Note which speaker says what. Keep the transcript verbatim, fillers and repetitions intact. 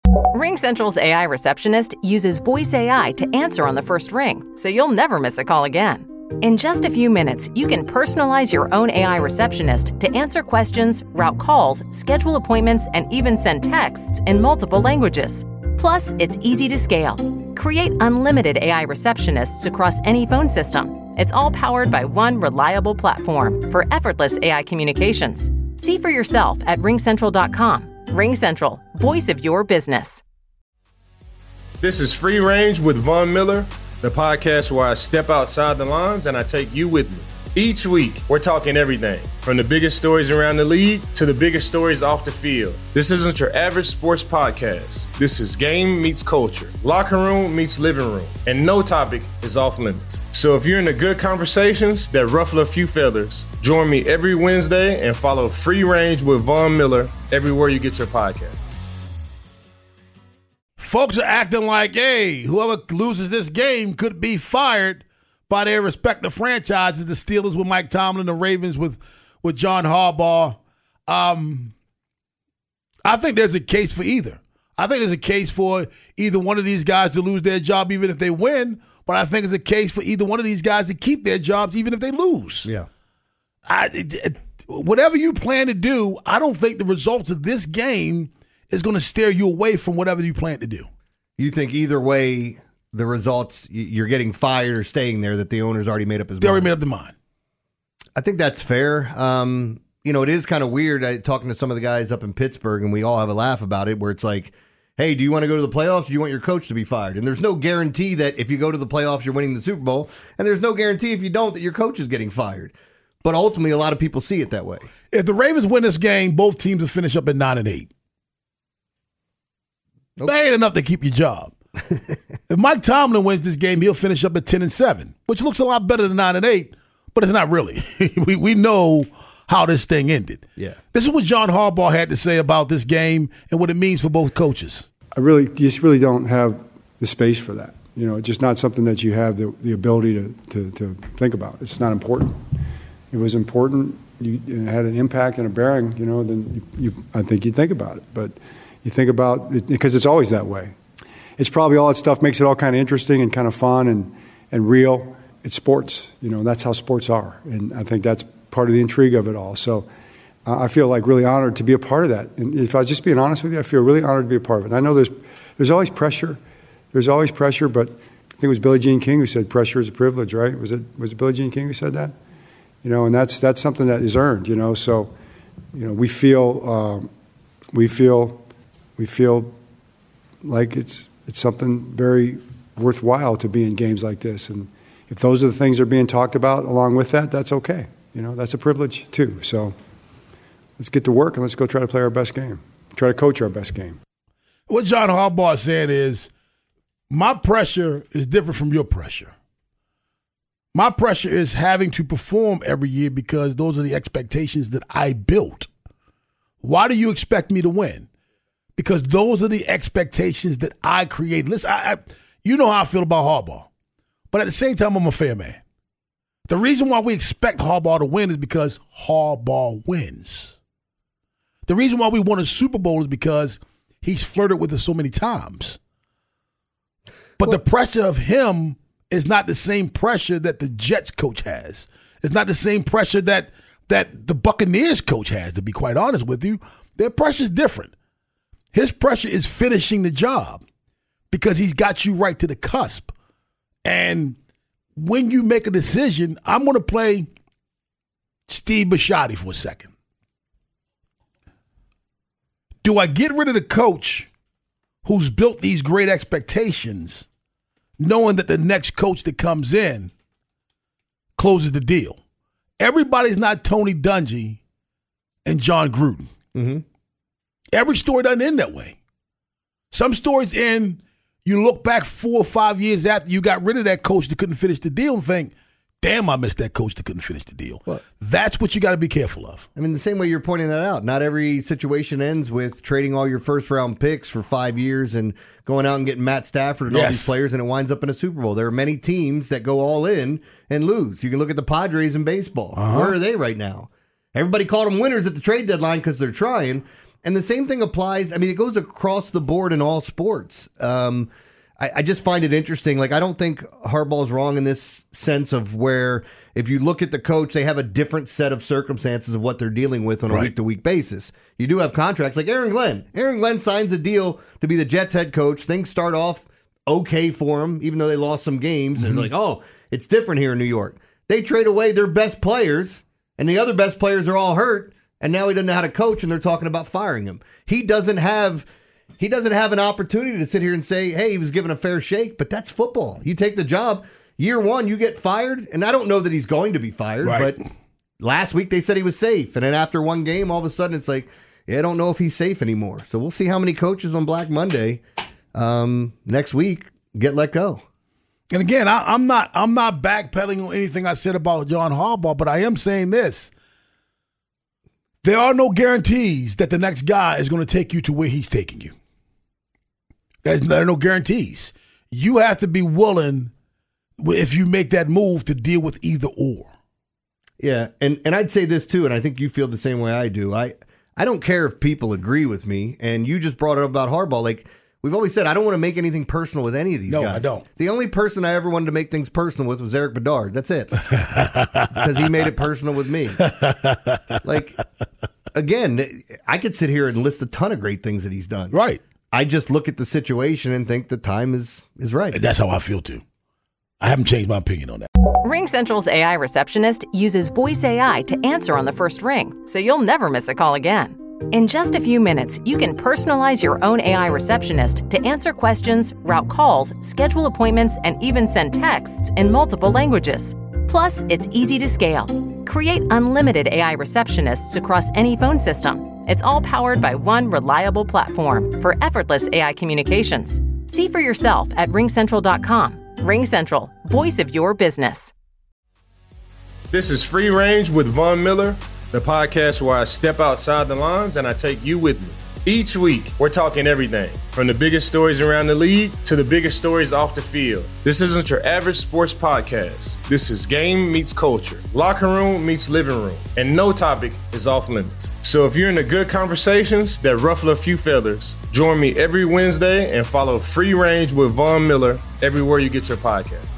Speaker 1: RingCentral's A I receptionist uses voice A I to answer on the first ring, so you'll never miss a call again. In just a few minutes, you can personalize your own A I receptionist to answer questions, route calls, schedule appointments, and even send texts in multiple languages. Plus, it's easy to scale. Create unlimited A I receptionists across any phone system. It's all powered by one reliable platform for effortless A I communications. See for yourself at ring central dot com. RingCentral, voice of your business.
Speaker 2: This is Free Range with Von Miller, the podcast where I step outside the lines and I take you with me. Each week, we're talking everything from the biggest stories around the league to the biggest stories off the field. This isn't your average sports podcast. This is game meets culture, locker room meets living room, and no topic is off limits. So if you're into good conversations that ruffle a few feathers, join me every Wednesday and follow Free Range with Von Miller everywhere you get your podcast.
Speaker 3: Folks are acting like, hey, whoever loses this game could be fired by their respective franchises, the Steelers with Mike Tomlin, the Ravens with, with John Harbaugh. Um, I think there's a case for either. I think there's a case for either one of these guys to lose their job even if they win, but I think there's a case for either one of these guys to keep their jobs even if they lose.
Speaker 4: Yeah.
Speaker 3: I, it, it, whatever you plan to do, I don't think the results of this game is going to steer you away from whatever you plan to do.
Speaker 4: You think either way, the results, you're getting fired or staying there, that the owner's already made up his
Speaker 3: they
Speaker 4: mind?
Speaker 3: They already made up their mind.
Speaker 4: I think that's fair. Um, you know, it is kind of weird I, talking to some of the guys up in Pittsburgh, and we all have a laugh about it, where it's like, hey, do you want to go to the playoffs or do you want your coach to be fired? And there's no guarantee that if you go to the playoffs, you're winning the Super Bowl, and there's no guarantee if you don't that your coach is getting fired. But ultimately, a lot of people see it that way.
Speaker 3: If the Ravens win this game, both teams will finish up at nine and eight. Okay. That ain't enough to keep your job. If Mike Tomlin wins this game, he'll finish up at ten and seven, which looks a lot better than nine and eight, but it's not really. we we know how this thing ended.
Speaker 4: Yeah.
Speaker 3: This is what John Harbaugh had to say about this game and what it means for both coaches.
Speaker 5: I really just really don't have the space for that. You know, it's just not something that you have the, the ability to, to, to think about. It's not important. It was important. You, it had an impact and a bearing, you know, then you, you, I think you'd think about it. But you think about it because it's always that way. It's probably all that stuff makes it all kind of interesting and kind of fun and, and real. It's sports. You know, that's how sports are. And I think that's part of the intrigue of it all. So uh, I feel like really honored to be a part of that. And if I was just being honest with you, I feel really honored to be a part of it. And I know there's there's always pressure. There's always pressure, but I think it was Billie Jean King who said pressure is a privilege, right? Was it was it Billie Jean King who said that? You know, and that's that's something that is earned, you know. So, you know, we feel um, we feel we feel like it's It's something very worthwhile to be in games like this. And if those are the things that are being talked about along with that, that's okay. You know, that's a privilege too. So let's get to work and let's go try to play our best game, try to coach our best game.
Speaker 3: What John Harbaugh said is, my pressure is different from your pressure. My pressure is having to perform every year because those are the expectations that I built. Why do you expect me to win? Because those are the expectations that I create. Listen, I, I, you know how I feel about Harbaugh. But at the same time, I'm a fair man. The reason why we expect Harbaugh to win is because Harbaugh wins. The reason why we won a Super Bowl is because he's flirted with us so many times. But well, the pressure of him is not the same pressure that the Jets coach has. It's not the same pressure that, that the Buccaneers coach has, to be quite honest with you. Their pressure is different. His pressure is finishing the job because he's got you right to the cusp. And when you make a decision, I'm going to play Steve Bisciotti for a second. Do I get rid of the coach who's built these great expectations, knowing that the next coach that comes in closes the deal? Everybody's not Tony Dungy and John Gruden.
Speaker 4: Mm-hmm.
Speaker 3: Every story doesn't end that way. Some stories end, you look back four or five years after you got rid of that coach that couldn't finish the deal and think, damn, I missed that coach that couldn't finish the deal. What? That's what you got to be careful of.
Speaker 4: I mean, the same way you're pointing that out, not every situation ends with trading all your first-round picks for five years and going out and getting Matt Stafford and yes. all these players, and it winds up in a Super Bowl. There are many teams that go all in and lose. You can look at the Padres in baseball. Uh-huh. Where are they right now? Everybody called them winners at the trade deadline because they're trying. And the same thing applies. I mean, it goes across the board in all sports. Um, I, I just find it interesting. Like, I don't think Harbaugh is wrong in this sense of where if you look at the coach, they have a different set of circumstances of what they're dealing with on a
Speaker 3: Right.
Speaker 4: week-to-week basis. You do have contracts like Aaron Glenn. Aaron Glenn signs a deal to be the Jets head coach. Things start off okay for him, even though they lost some games. Mm-hmm. And they're like, oh, it's different here in New York. They trade away their best players, and the other best players are all hurt, and now he doesn't know how to coach, and they're talking about firing him. He doesn't have he doesn't have an opportunity to sit here and say, hey, he was given a fair shake, but that's football. You take the job. Year one, you get fired, and I don't know that he's going to be fired,
Speaker 3: Right.
Speaker 4: but last week they said he was safe, and then after one game, all of a sudden it's like, yeah, I don't know if he's safe anymore. So we'll see how many coaches on Black Monday um, next week get let go.
Speaker 3: And again, I, I'm not I'm not backpedaling on anything I said about John Harbaugh, but I am saying this. There are no guarantees that the next guy is going to take you to where he's taking you. There's, there are no guarantees. You have to be willing, if you make that move, to deal with either or.
Speaker 4: Yeah, and, and I'd say this too, and I think you feel the same way I do. I, I don't care if people agree with me, and you just brought it up about Harbaugh. Like, we've always said, I don't want to make anything personal with any of these
Speaker 3: No,
Speaker 4: guys.
Speaker 3: I don't.
Speaker 4: The only person I ever wanted to make things personal with was Eric Bedard. That's it. Because he made it personal with me. Like, again, I could sit here and list a ton of great things that he's done.
Speaker 3: Right.
Speaker 4: I just look at the situation and think the time is, is right.
Speaker 3: That's how I feel too. I haven't changed my opinion on that.
Speaker 1: RingCentral's A I receptionist uses voice A I to answer on the first ring, so you'll never miss a call again. In just a few minutes, you can personalize your own A I receptionist to answer questions, route calls, schedule appointments, and even send texts in multiple languages. Plus, it's easy to scale. Create unlimited A I receptionists across any phone system. It's all powered by one reliable platform for effortless A I communications. See for yourself at ring central dot com. RingCentral, voice of your business.
Speaker 2: This is Free Range with Von Miller, the podcast where I step outside the lines and I take you with me. Each week, we're talking everything from the biggest stories around the league to the biggest stories off the field. This isn't your average sports podcast. This is game meets culture, locker room meets living room, and no topic is off limits. So if you're into good conversations that ruffle a few feathers, join me every Wednesday and follow Free Range with Von Miller everywhere you get your podcast.